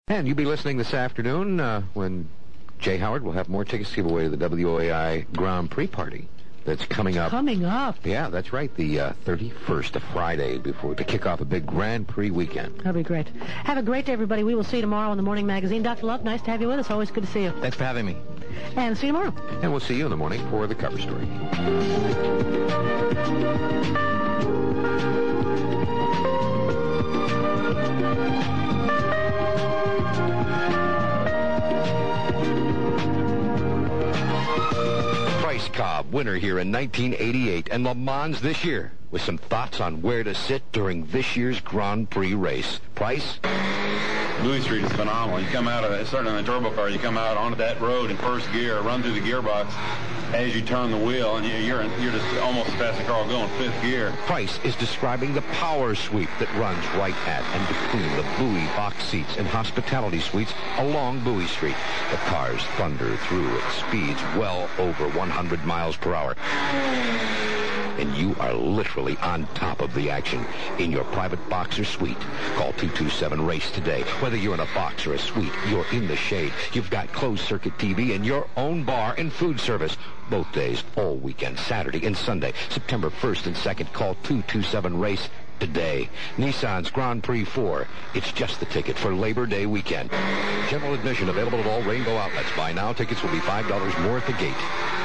And you'll be listening this afternoon when Jay Howard will have more tickets to give away to the WOAI Grand Prix party that's coming up. Coming up. Yeah, that's right. The 31st, a Friday, before the kickoff a big Grand Prix weekend. That'll be great. Have a great day, everybody. We will see you tomorrow on the Morning Magazine. Dr. Love, nice to have you with us. Always good to see you. Thanks for having me. And see you tomorrow. And we'll see you in the morning for the cover story. Price Cobb, winner here in 1988, and Le Mans this year, with some thoughts on where to sit during this year's Grand Prix race. Price? Bowie Street is phenomenal. You come out of it, starting in the turbo car, you come out onto that road in first gear, run through the gearbox as you turn the wheel, and you're just almost as fast as the car will go in fifth gear. Price is describing the power sweep that runs right at and between the Bowie box seats and hospitality suites along Bowie Street. The cars thunder through at speeds well over 100 miles per hour. And you are literally on top of the action in your private box or suite. Call 227-RACE today. Whether you're in a box or a suite, you're in the shade. You've got closed-circuit TV and your own bar and food service. Both days, all weekend, Saturday and Sunday. September 1st and 2nd, call 227-RACE today. Nissan's Grand Prix 4. It's just the ticket for Labor Day weekend. General admission available at all Rainbow outlets. By now, tickets will be $5 more at the gate.